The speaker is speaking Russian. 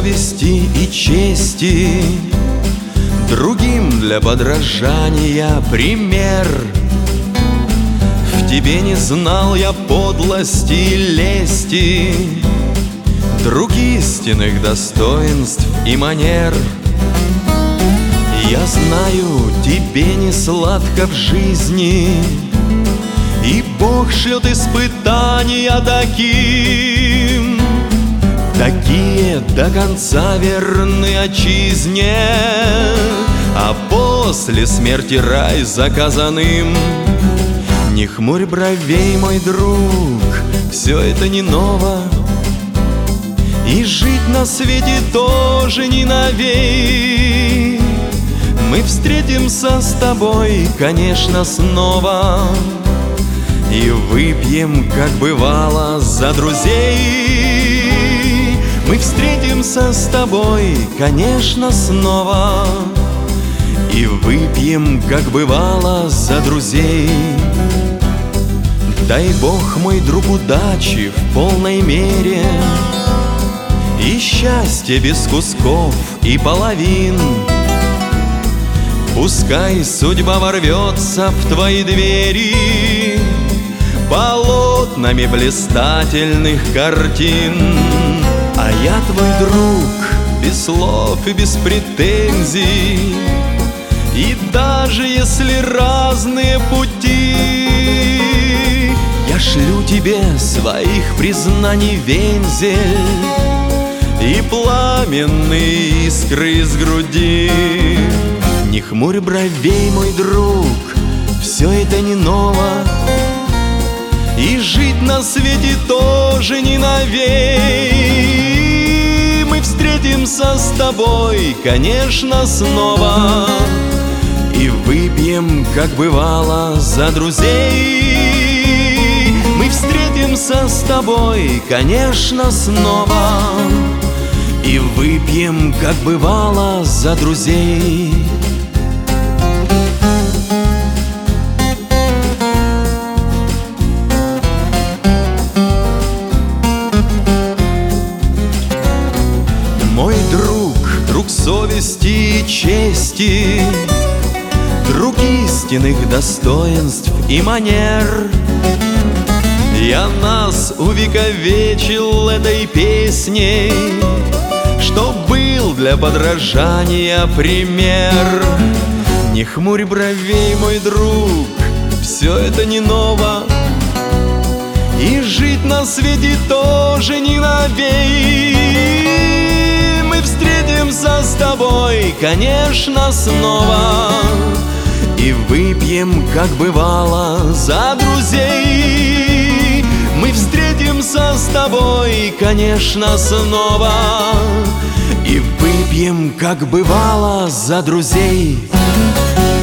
совести и чести, другим для подражания пример. В тебе не знал я подлости и лести, друг истинных достоинств и манер. Я знаю, тебе не сладко в жизни, и Бог шлет испытания таким, такие до конца верны отчизне, а после смерти рай заказанным. Не хмурь бровей, мой друг, все это не ново, и жить на свете тоже не новей. Мы встретимся с тобой, конечно, снова, и выпьем, как бывало, за друзей. Мы встретимся с тобой, конечно, снова, и выпьем, как бывало, за друзей. Дай Бог, мой друг, удачи в полной мере, и счастье без кусков и половин. Пускай судьба ворвется в твои двери полотнами блистательных картин. А я твой друг, без слов и без претензий, и даже если разные пути, я шлю тебе своих признаний вензель и пламенные искры из груди. Не хмурь бровей, мой друг, все это не ново, и жить на свете тоже не новей. Мы встретимся с тобой, конечно, снова, и выпьем, как бывало, за друзей. Мы встретимся с тобой, конечно, снова, и выпьем, как бывало, за друзей. Мой друг, друг совести и чести, друг истинных достоинств и манер. Я нас увековечил этой песней, что был для подражания пример. Не хмурь бровей, мой друг, все это не ново, и жить на свете тоже не новей. Мы встретимся с тобой, конечно, снова, и выпьем, как бывало, за друзей. Мы встретимся с тобой, конечно, снова, и выпьем, как бывало, за друзей.